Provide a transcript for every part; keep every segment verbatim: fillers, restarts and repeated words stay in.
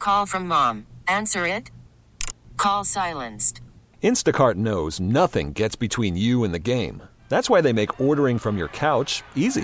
Call from mom. Answer it. Call silenced. Instacart knows nothing gets between you and the game. That's why they make ordering from your couch easy.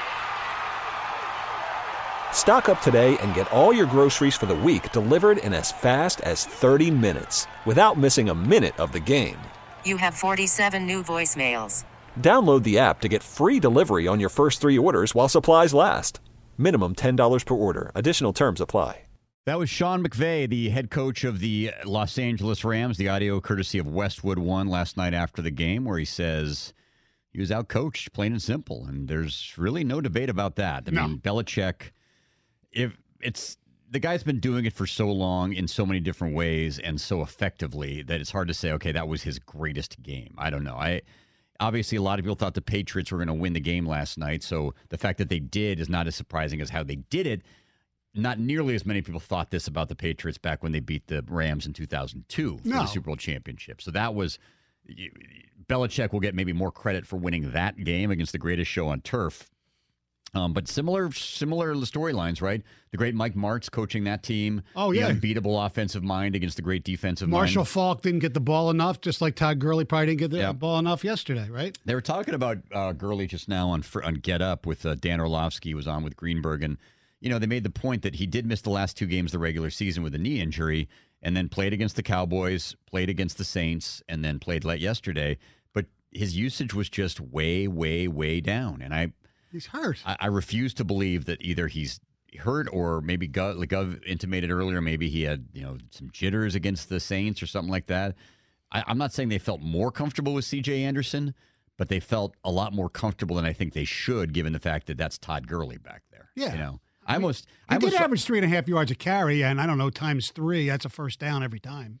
Stock up today and get all your groceries for the week delivered in as fast as thirty minutes without missing a minute of the game. You have forty-seven new voicemails. Download the app to get free delivery on your first three orders while supplies last. Minimum ten dollars per order. Additional terms apply. That was Sean McVay, the head coach of the Los Angeles Rams. The audio courtesy of Westwood One last night after the game, where he says he was outcoached, plain and simple. And there's really no debate about that. I no. mean, Belichick, if it's the guy's been doing it for so long in so many different ways and so effectively that it's hard to say, okay, that was his greatest game. I don't know. I obviously a lot of people thought the Patriots were going to win the game last night, so the fact that they did is not as surprising as how they did it. Not nearly as many people thought this about the Patriots back when they beat the Rams in two thousand two for no. the Super Bowl championship. So that was Belichick will get maybe more credit for winning that game against the greatest show on turf. Um, but similar similar storylines, right? The great Mike Martz coaching that team. Oh, yeah. The unbeatable offensive mind against the great defensive Marshall mind. Faulk didn't get the ball enough, just like Todd Gurley probably didn't get the Yep. ball enough yesterday, right? They were talking about uh, Gurley just now on on Get Up with uh, Dan Orlovsky, who was on with Greenberg, and you know, they made the point that he did miss the last two games of the regular season with a knee injury and then played against the Cowboys, played against the Saints, and then played late yesterday. But his usage was just way, way, way down. And I He's hurt. I, I refuse to believe that either he's hurt or maybe Gov, like Gov intimated earlier, maybe he had, you know, some jitters against the Saints or something like that. I, I'm not saying they felt more comfortable with C J Anderson, but they felt a lot more comfortable than I think they should, given the fact that that's Todd Gurley back there. Yeah. You know? I almost. He I did almost, average three and a half yards a carry, and I don't know, times three, that's a first down every time.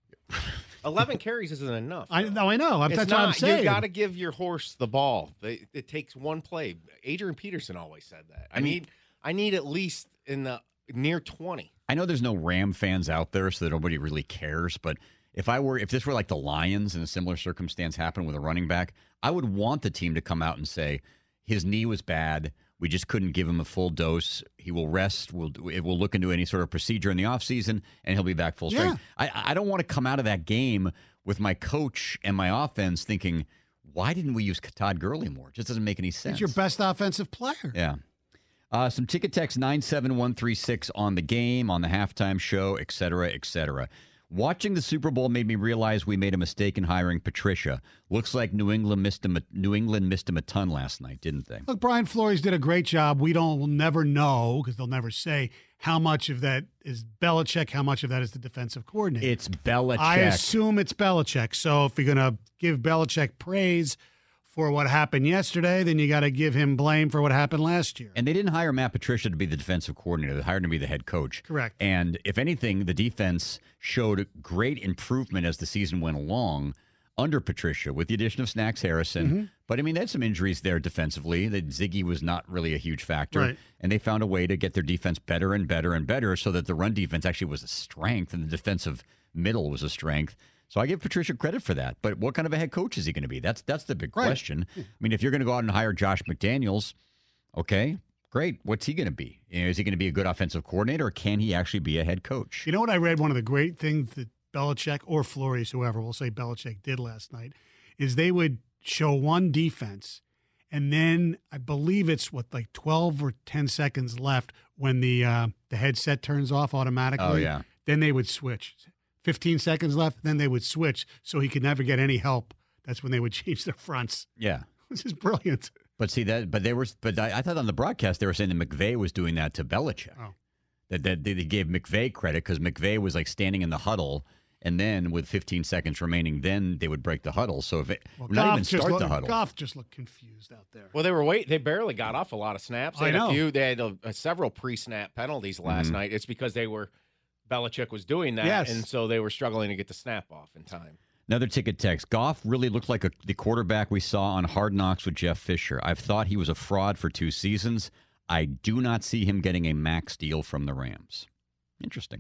eleven carries isn't enough. I know, I know. It's That's not. what I'm saying. You got to give your horse the ball. They, it takes one play. Adrian Peterson always said that. I, I need, I need at least in the near twenty. I know there's no Ram fans out there, so that nobody really cares. But if I were, if this were like the Lions and a similar circumstance happened with a running back, I would want the team to come out and say his knee was bad. We just couldn't give him a full dose. He will rest. We'll we'll look into any sort of procedure in the offseason, and he'll be back full strength. Yeah. I, I don't want to come out of that game with my coach and my offense thinking, why didn't we use Todd Gurley more? It just doesn't make any sense. He's your best offensive player. Yeah. Uh, some ticket text nine seven one three six on the game, on the halftime show, et cetera, et cetera. Watching the Super Bowl made me realize we made a mistake in hiring Patricia. Looks like New England missed him. New England missed him a ton last night, didn't they? Look, Brian Flores did a great job. We don't, we'll never know because they'll never say how much of that is Belichick, how much of that is the defensive coordinator. It's Belichick. I assume it's Belichick. So if you're going to give Belichick praise for what happened yesterday, then you got to give him blame for what happened last year. And they didn't hire Matt Patricia to be the defensive coordinator. They hired him to be the head coach. Correct. And if anything, the defense showed great improvement as the season went along under Patricia with the addition of Snacks Harrison. Mm-hmm. But, I mean, they had some injuries there defensively. That Ziggy was not really a huge factor. Right. And they found a way to get their defense better and better and better so that the run defense actually was a strength and the defensive middle was a strength. So I give Patricia credit for that. But what kind of a head coach is he going to be? That's that's the big right. question. I mean, if you're going to go out and hire Josh McDaniels, okay, great. What's he going to be? You know, is he going to be a good offensive coordinator, or can he actually be a head coach? You know what I read? One of the great things that Belichick or Flores, whoever, we'll say Belichick did last night, is they would show one defense, and then I believe it's, what, like twelve or ten seconds left when the uh, the headset turns off automatically. Oh, yeah. Then they would switch. fifteen seconds left, then they would switch so he could never get any help. That's when they would change their fronts. Yeah. This is brilliant. But see that, but they were, but I, I thought on the broadcast they were saying that McVay was doing that to Belichick. Oh. That, that they gave McVay credit because McVay was like standing in the huddle, and then with fifteen seconds remaining, then they would break the huddle. So if it Well, not Goff even just start looked, the huddle, Goff just looked confused out there. Well, they were wait. They barely got off a lot of snaps. They I had know. a few. They had a, a several pre-snap penalties last Mm-hmm. night. It's because they were Belichick was doing that, Yes. and so they were struggling to get the snap off in time. Another ticket text. Goff really looked like a, the quarterback we saw on Hard Knocks with Jeff Fisher. I've thought he was a fraud for two seasons. I do not see him getting a max deal from the Rams. Interesting.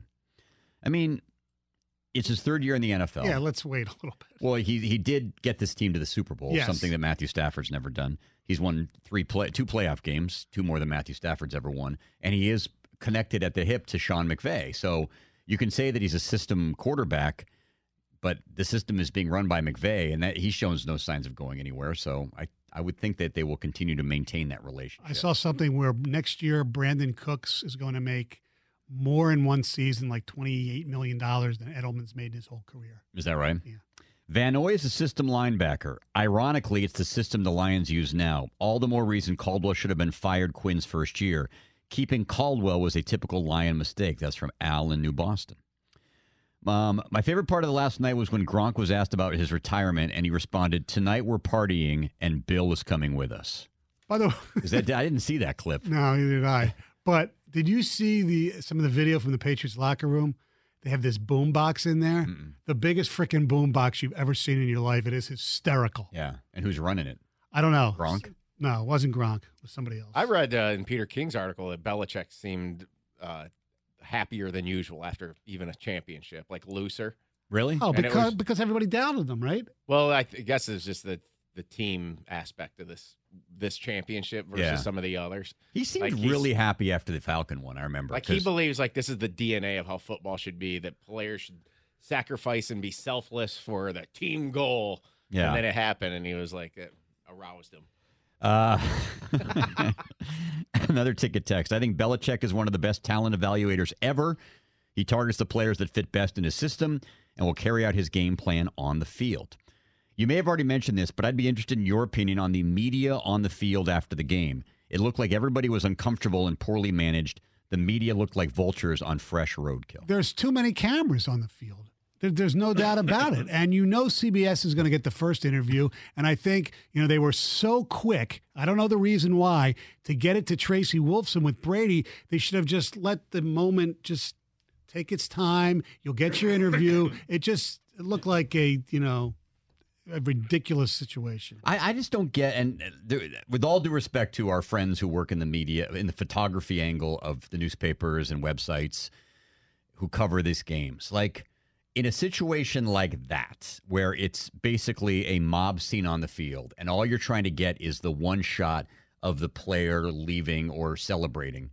I mean, it's his third year in the N F L. Yeah, let's wait a little bit. Well, he he did get this team to the Super Bowl, Yes. something that Matthew Stafford's never done. He's won three play, two playoff games, two more than Matthew Stafford's ever won, and he is connected at the hip to Sean McVay. So you can say that he's a system quarterback, but the system is being run by McVay, and that he shows no signs of going anywhere. So I, I would think that they will continue to maintain that relationship. I saw something where next year Brandon Cooks is going to make more in one season, like twenty-eight million dollars, than Edelman's made in his whole career. Is that right? Yeah. Van Noy is a system linebacker. Ironically, it's the system the Lions use now. All the more reason Caldwell should have been fired Quinn's first year. Keeping Caldwell was a typical Lion mistake. That's from Al in New Boston. Um, my favorite part of the last night was when Gronk was asked about his retirement, and he responded, "Tonight we're partying, and Bill is coming with us." By the way, is that I didn't see that clip. No, neither did I. But did you see the some of the video from the Patriots locker room? They have this boom box in there, Mm-mm. the biggest freaking boom box you've ever seen in your life. It is hysterical. Yeah, and who's running it? I don't know. Gronk? No, it wasn't Gronk. It was somebody else. I read uh, in Peter King's article that Belichick seemed uh, happier than usual after even a championship, like looser. Really? Oh, And because was- because everybody doubted them, right? Well, I th- guess it's just the the team aspect of this this championship versus Yeah. some of the others. He seemed Like, he's- really happy after the Falcon one, I remember. Like he 'cause- believes like this is the D N A of how football should be, that players should sacrifice and be selfless for the team goal. Yeah. And then it happened, and he was like, it aroused him. Uh, another ticket text. I think Belichick is one of the best talent evaluators ever. He targets the players that fit best in his system and will carry out his game plan on the field. You may have already mentioned this, but I'd be interested in your opinion on the media on the field after the game. It looked like everybody was uncomfortable and poorly managed. The media looked like vultures on fresh roadkill. There's too many cameras on the field. There, there's no doubt about it. And you know C B S is going to get the first interview. And I think, you know, they were so quick, I don't know the reason why, to get it to Tracy Wolfson with Brady. They should have just let the moment just take its time. You'll get your interview. It just it looked like a, you know, a ridiculous situation. I, I just don't get, and there, with all due respect to our friends who work in the media, in the photography angle of the newspapers and websites who cover these games, like in a situation like that, where it's basically a mob scene on the field and all you're trying to get is the one shot of the player leaving or celebrating,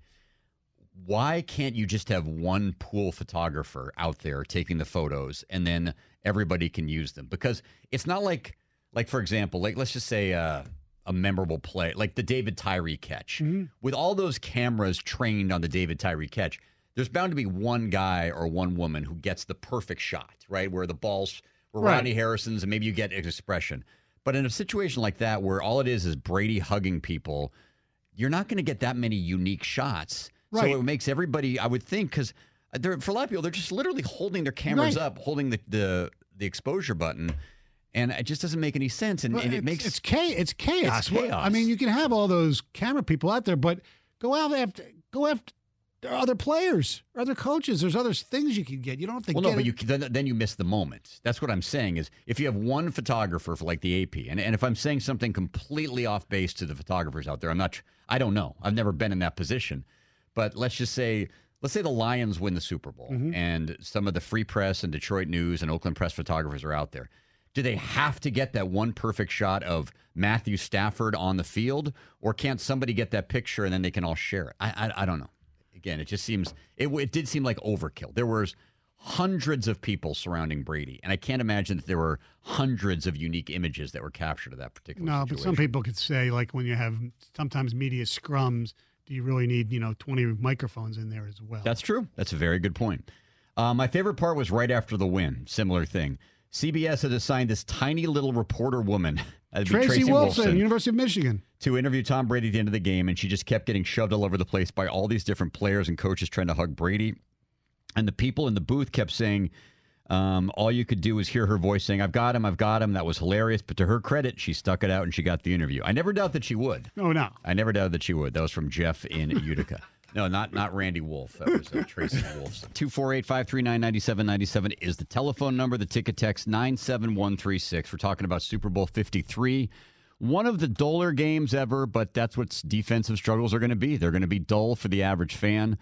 why can't you just have one pool photographer out there taking the photos and then everybody can use them? Because it's not like, like for example, like let's just say uh, a memorable play, like the David Tyree catch. Mm-hmm. With all those cameras trained on the David Tyree catch, there's bound to be one guy or one woman who gets the perfect shot, right? Where the ball's where Right. Rodney Harrison's, and maybe you get expression. But in a situation like that, where all it is is Brady hugging people, you're not going to get that many unique shots. Right. So it makes everybody, I would think, because for a lot of people, they're just literally holding their cameras Right. up, holding the, the the exposure button, and it just doesn't make any sense. And, Well, and it it's, makes it's, cha- it's chaos. It's Well, chaos. I mean, you can have all those camera people out there, but go out after go after other players, other coaches. There's other things you can get. You don't have to Well, get no, but it. you then, then you miss the moment. That's what I'm saying is if you have one photographer for like the A P, and, and if I'm saying something completely off base to the photographers out there, I'm not, I don't know. I've never been in that position. But let's just say, let's say the Lions win the Super Bowl, Mm-hmm. and some of the Free Press and Detroit News and Oakland Press photographers are out there. Do they have to get that one perfect shot of Matthew Stafford on the field, or can't somebody get that picture and then they can all share it? I, I, I don't know. Again, it just seems it, it did seem like overkill. There was hundreds of people surrounding Brady, and I can't imagine that there were hundreds of unique images that were captured of that particular No, situation. but some people could say, like when you have sometimes media scrums, do you really need, you know, twenty microphones in there as well? That's true. That's a very good point. Uh, my favorite part was right after the win. Similar thing. C B S had assigned this tiny little reporter woman, that'd be Tracy, Tracy Wolfson, Wolfson, University of Michigan. to interview Tom Brady at the end of the game, and she just kept getting shoved all over the place by all these different players and coaches trying to hug Brady. And the people in the booth kept saying, um, all you could do was hear her voice saying, I've got him, I've got him. That was hilarious. But to her credit, she stuck it out and she got the interview. I never doubt that she would. Oh, no. I never doubted that she would. That was from Jeff in Utica. No, not not Randy Wolf. That was uh, Tracy Wolf. two four eight, five three nine, nine seven nine seven is the telephone number. The ticket text nine seven one three six. We're talking about Super Bowl fifty-three. One of the duller games ever, but that's what defensive struggles are going to be. They're going to be dull for the average fan.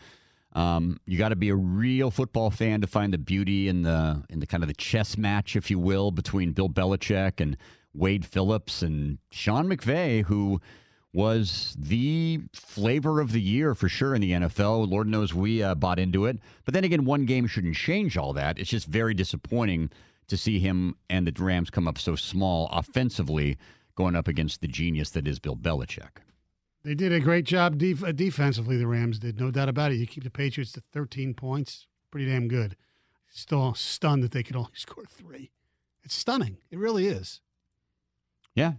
Um, you got to be a real football fan to find the beauty in the in the kind of the chess match, if you will, between Bill Belichick and Wade Phillips and Sean McVay, who was the flavor of the year for sure in the N F L. Lord knows we uh, bought into it. But then again, one game shouldn't change all that. It's just very disappointing to see him and the Rams come up so small offensively going up against the genius that is Bill Belichick. They did a great job def- uh, defensively, the Rams did, no doubt about it. You keep the Patriots to thirteen points, pretty damn good. Still stunned that they could only score three. It's stunning. It really is. Yeah.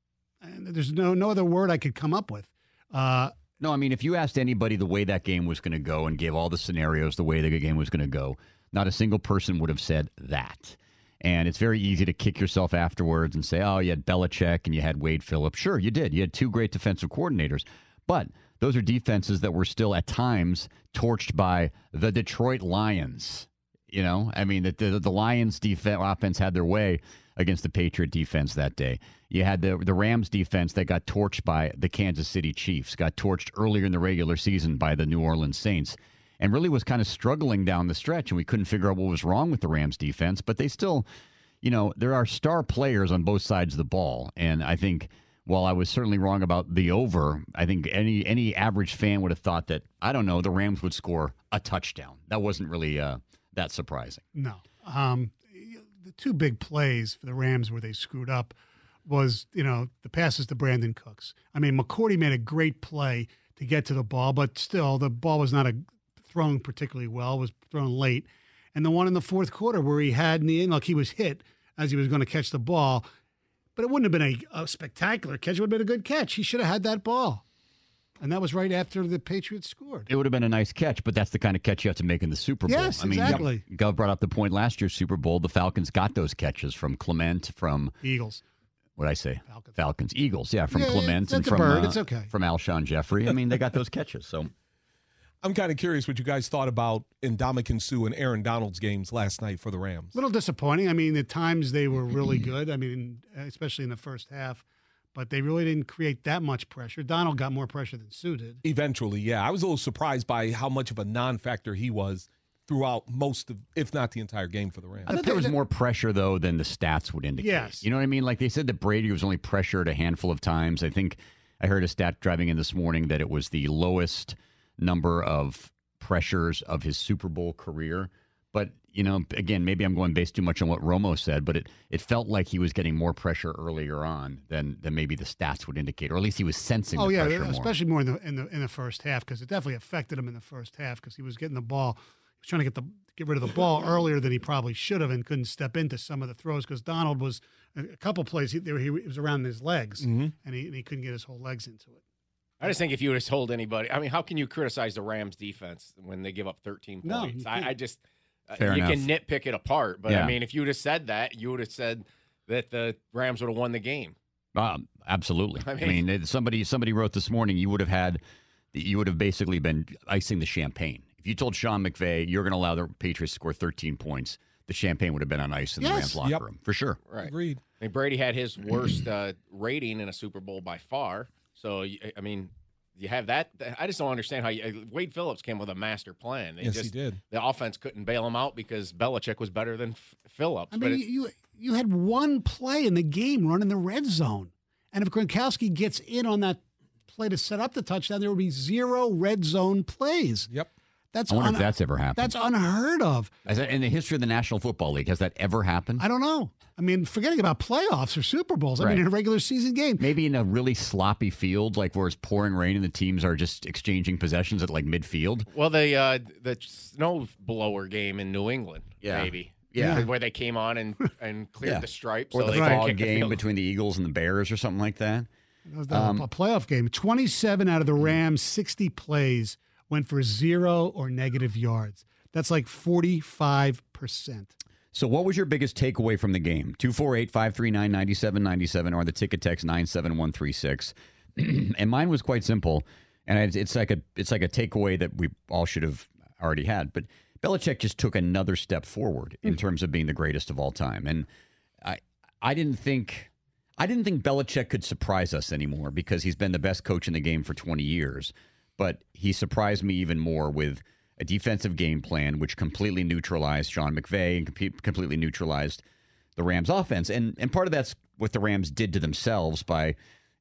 And there's no no other word I could come up with. Uh, no, I mean, if you asked anybody the way that game was going to go and gave all the scenarios the way the game was going to go, not a single person would have said that. And it's very easy to kick yourself afterwards and say, oh, you had Belichick and you had Wade Phillips. Sure, you did. You had two great defensive coordinators. But those are defenses that were still at times torched by the Detroit Lions. You know, I mean, the, the, the Lions defense offense had their way against the Patriot defense that day. You had the the Rams defense that got torched by the Kansas City Chiefs, got torched earlier in the regular season by the New Orleans Saints, and really was kind of struggling down the stretch, and we couldn't figure out what was wrong with the Rams defense. But they still, you know, there are star players on both sides of the ball, and I think while I was certainly wrong about the over, I think any any average fan would have thought that, I don't know, the Rams would score a touchdown. That wasn't really uh, that surprising. No. Um, the two big plays for the Rams where they screwed up was, you know, the passes to Brandon Cooks. I mean, McCourty made a great play to get to the ball, but still the ball was not a, thrown particularly well. It was thrown late. And the one in the fourth quarter where he had in the end, like he was hit as he was going to catch the ball, but it wouldn't have been a, a spectacular catch. It would have been a good catch. He should have had that ball. And that was right after the Patriots scored. It would have been a nice catch, but that's the kind of catch you have to make in the Super Bowl. Yes, I mean, exactly. Gov brought up the point last year's Super Bowl. The Falcons got those catches from Clement, from Eagles. What did I say? Falcons. Falcons. Eagles, yeah, from Yeah, Clement and that's a from, bird. uh, It's okay. from Alshon Jeffrey. I mean, they got those catches. So I'm kind of curious what you guys thought about Ndamukong Suh and Aaron Donald's games last night for the Rams. A little disappointing. I mean, at times they were really good. I mean, especially in the first half. But they really didn't create that much pressure. Donald got more pressure than Suh did. Eventually, yeah. I was a little surprised by how much of a non-factor he was throughout most of, if not the entire game for the Rams. I thought there was more pressure, though, than the stats would indicate. Yes. You know what I mean? Like they said that Brady was only pressured a handful of times. I think I heard a stat driving in this morning that it was the lowest number of pressures of his Super Bowl career. But, you know, again, maybe I'm going based too much on what Romo said, but it, it felt like he was getting more pressure earlier on than, than maybe the stats would indicate, or at least he was sensing oh, the yeah, pressure more. especially more in the in the in the first half, because it definitely affected him in the first half because he was getting the ball. He was trying to get the get rid of the ball earlier than he probably should have and couldn't step into some of the throws because Donald was a couple plays he, he, he was around his legs Mm-hmm. and, he, and he couldn't get his whole legs into it. I just think if you would have told anybody, I mean, how can you criticize the Rams defense when they give up thirteen No, points? you I, can't. I just, uh, Fair you enough. can nitpick it apart, but Yeah. I mean, if you would have said that, you would have said that the Rams would have won the game. Um, absolutely. I I mean, mean- it- somebody somebody wrote this morning. You would have had, you would have basically been icing the champagne. If you told Sean McVay you're going to allow the Patriots to score thirteen points, the champagne would have been on ice in the Yes. Rams locker Yep. room for sure. Right. Agreed. I mean, Brady had his worst uh, rating in a Super Bowl by far. So, y- I mean, you have that. I just don't understand how you, Wade Phillips came with a master plan. They Yes, just, he did. The offense couldn't bail him out because Belichick was better than F- Phillips. I but mean, it- you you had one play in the game run in the red zone, and if Gronkowski gets in on that play to set up the touchdown, there would be zero red zone plays. Yep. That's I wonder un- if that's ever happened. that's unheard of. Is that in the history of the National Football League, has that ever happened? I don't know. I mean, forgetting about playoffs or Super Bowls. I Right. mean, in a regular season game. Maybe in a really sloppy field, like where it's pouring rain and the teams are just exchanging possessions at like midfield. well, the uh, the snow blower game in New England, Yeah. maybe. Yeah. Where they came on and, and cleared Yeah. the stripes. Or so the they could fog kick the game field. between the Eagles and the Bears or something like that. That was the, Um, a playoff game. twenty-seven out of the Rams' sixty plays went for zero or negative yards. That's like forty-five percent. So what was your biggest takeaway from the game? two four eight, five three nine, nine seven nine seven or the ticket text nine seven one three six. And mine was quite simple. And it's, it's like a it's like a takeaway that we all should have already had. But Belichick just took another step forward in terms of being the greatest of all time. And I I didn't think I didn't think Belichick could surprise us anymore because he's been the best coach in the game for twenty years. But he surprised me even more with a defensive game plan, which completely neutralized Sean McVay and com- completely neutralized the Rams offense. And and part of that's what the Rams did to themselves by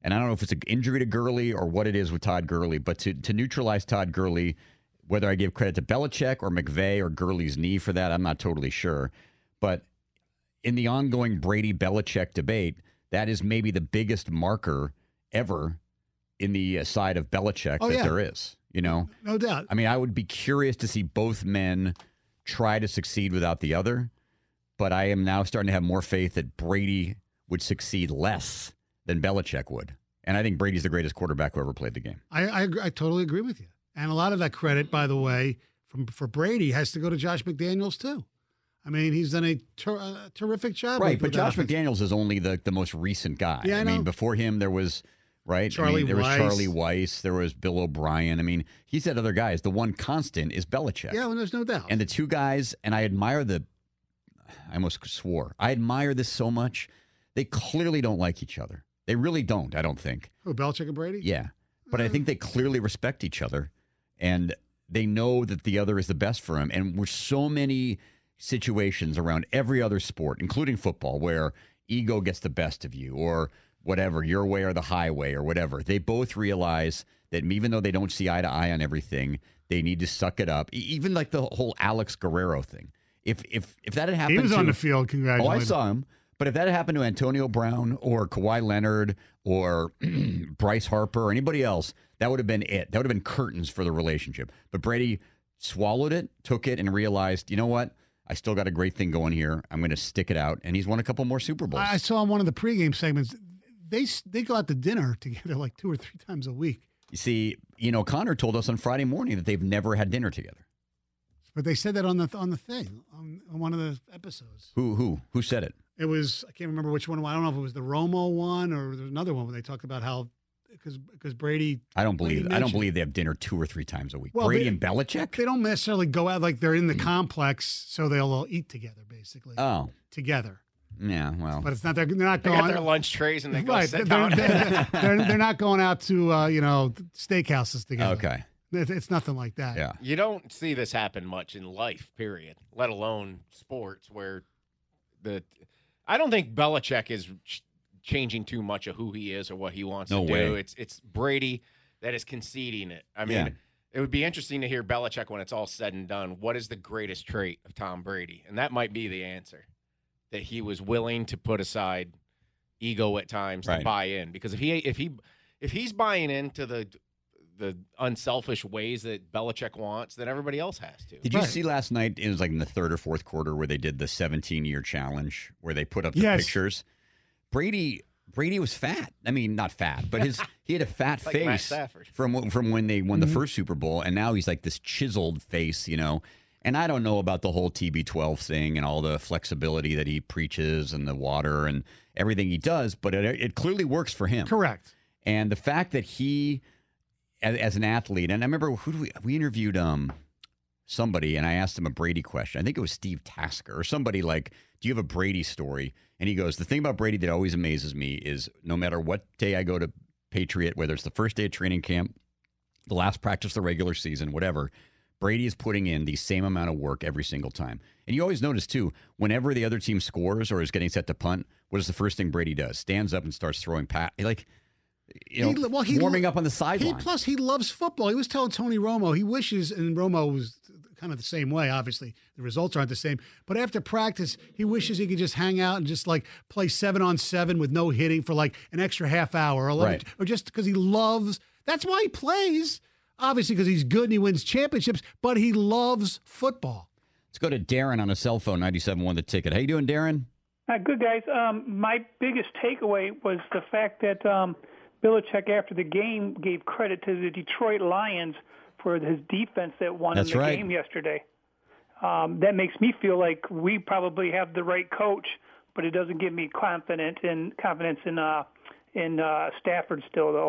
And I don't know if it's an injury to Gurley or what it is with Todd Gurley, but to, to neutralize Todd Gurley, whether I give credit to Belichick or McVay or Gurley's knee for that, I'm not totally sure. But in the ongoing Brady-Belichick debate, that is maybe the biggest marker ever in the side of Belichick oh, that yeah. there is. You know, no doubt. I mean, I would be curious to see both men try to succeed without the other, but I am now starting to have more faith that Brady would succeed less than Belichick would. And I think Brady's the greatest quarterback who ever played the game. I, I, I totally agree with you. And a lot of that credit, by the way, from for Brady has to go to Josh McDaniels, too. I mean, he's done a, ter- a terrific job. Right, with, but with Josh offense. McDaniels is only the, the most recent guy. Yeah, I I know. mean, before him, there was... Right? Charlie I mean, there was Weiss. Charlie Weiss. There was Bill O'Brien. I mean, he said other guys. The one constant is Belichick. Yeah, well, there's no doubt. And the two guys, and I admire the, I almost swore, I admire this so much. They clearly don't like each other. They really don't, I don't think. Who, Belichick and Brady? Yeah. But I think they clearly respect each other. And they know that the other is the best for him. And with so many situations around every other sport, including football, where ego gets the best of you or whatever, your way or the highway or whatever. They both realize that even though they don't see eye to eye on everything, they need to suck it up. E- Even like the whole Alex Guerrero thing. If if if that had happened He was to, on the field, oh, congratulations. I saw him. But if that had happened to Antonio Brown or Kawhi Leonard or Bryce Harper or anybody else, that would have been it. That would have been curtains for the relationship. But Brady swallowed it, took it, and realized, you know what? I still got a great thing going here. I'm going to stick it out. And he's won a couple more Super Bowls. I saw in one of the pregame segments, they they go out to dinner together like two or three times a week. You see, you know, Connor told us on Friday morning that they've never had dinner together. But they said that on the on the thing, on, on one of the episodes. Who who who said it? It was, I can't remember which one. I don't know if it was the Romo one or there's another one where they talked about how, because because Brady. I don't believe Brady I don't mentioned- believe they have dinner two or three times a week. Well, Brady they- and Belichick? They don't necessarily go out like they're in the complex, so they'll all eat together, basically. Oh, Together. yeah. Well, But it's not, they're, they're not They going. got their lunch trays and they go Right. sit They're, down. they're, they're, they're not going out to, uh, you know, steakhouses together. okay. It- It's nothing like that. Yeah. You don't see this happen much in life, period, let alone sports, where the I don't think Belichick is ch- changing too much of who he is or what he wants No to way. do. It's it's Brady that is conceding it. I mean, Yeah. it would be interesting to hear Belichick when it's all said and done. What is the greatest trait of Tom Brady? And that might be the answer, that he was willing to put aside ego at times Right. to buy in. Because if he if he if he's buying into the the unselfish ways that Belichick wants, then everybody else has to. Did you Right. see last night? It was like in the third or fourth quarter where they did the seventeen-year challenge, where they put up the Yes. pictures. Brady, Brady was fat. I mean, not fat, but his he had a fat Like Matt face Stafford. from from when they won the Mhm. first Super Bowl, and now he's like this chiseled face, you know. And I don't know about the whole T B twelve thing and all the flexibility that he preaches and the water and everything he does, but it, it clearly works for him. Correct. And the fact that he, as, as an athlete, and I remember who do we we interviewed um somebody, and I asked him a Brady question. I think it was Steve Tasker or somebody like, "Do you have a Brady story?" And he goes, "The thing about Brady that always amazes me is no matter what day I go to Patriot, whether it's the first day of training camp, the last practice of the regular season, whatever, Brady is putting in the same amount of work every single time." And you always notice, too, whenever the other team scores or is getting set to punt, what is the first thing Brady does? Stands up and starts throwing pat, like, you know, He- well, he- warming up on the He, sideline. plus, he loves football. He was telling Tony Romo, he wishes, and Romo was kind of the same way, obviously. The results aren't the same. But after practice, he wishes he could just hang out and just like play seven on seven with no hitting for like an extra half hour. Or, Right. or just because he loves, that's why he plays. Obviously, because he's good and he wins championships, but he loves football. Let's go to Darren on a cell phone, ninety-seven one The Ticket. How you doing, Darren? Uh, good, guys. Um, my biggest takeaway was the fact that um, Belichick, after the game, gave credit to the Detroit Lions for his defense that won That's in the right. game yesterday. Um, that makes me feel like we probably have the right coach, but it doesn't give me confidence in confidence in uh, in uh, Stafford still, though.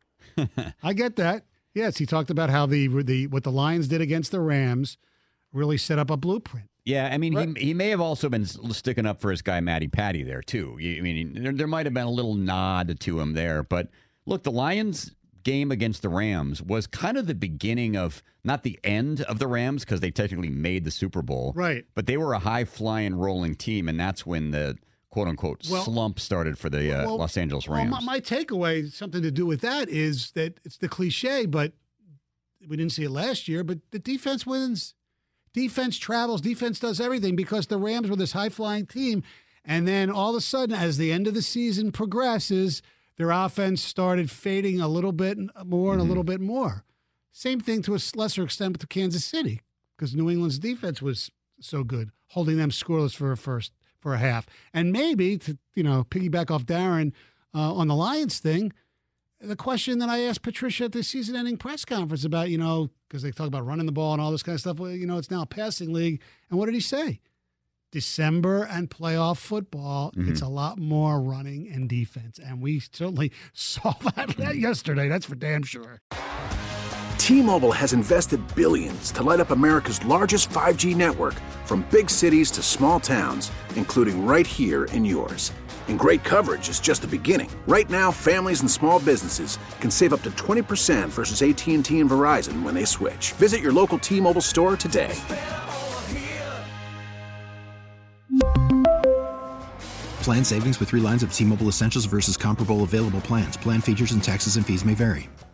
I get that. Yes, he talked about how the the what the Lions did against the Rams really set up a blueprint. Yeah, I mean, he he may have also been s- sticking up for his guy Matty Patty there too. You- I mean, there, there might have been a little nod to him there, but look, the Lions game against the Rams was kind of the beginning of not the end of the Rams because they technically made the Super Bowl, Right. But they were a high flying, rolling team, and that's when the quote unquote Well- slump started for the uh, Well, Los Angeles well, Rams. my, my takeaway, something to do with that, is that it's the cliche, but we didn't see it last year, but the defense wins. Defense travels. Defense does everything because the Rams were this high-flying team. And then all of a sudden, as the end of the season progresses, their offense started fading a little bit more and Mm-hmm. a little bit more. Same thing to a lesser extent to Kansas City because New England's defense was so good, holding them scoreless for a first, for a half. And maybe to, you know, piggyback off Darren uh, on the Lions thing, the question that I asked Patricia at the season-ending press conference about, you know, because they talk about running the ball and all this kind of stuff. Well, you know, it's now a passing league. And what did he say? December and playoff football, Mm-hmm. it's a lot more running and defense. And we certainly saw that yesterday. That's for damn sure. T-Mobile has invested billions to light up America's largest five G network, from big cities to small towns, including right here in yours. And great coverage is just the beginning. Right now, families and small businesses can save up to twenty percent versus A T and T and Verizon when they switch. Visit your local T-Mobile store today. Plan savings with three lines of T-Mobile Essentials versus comparable available plans. Plan features and taxes and fees may vary.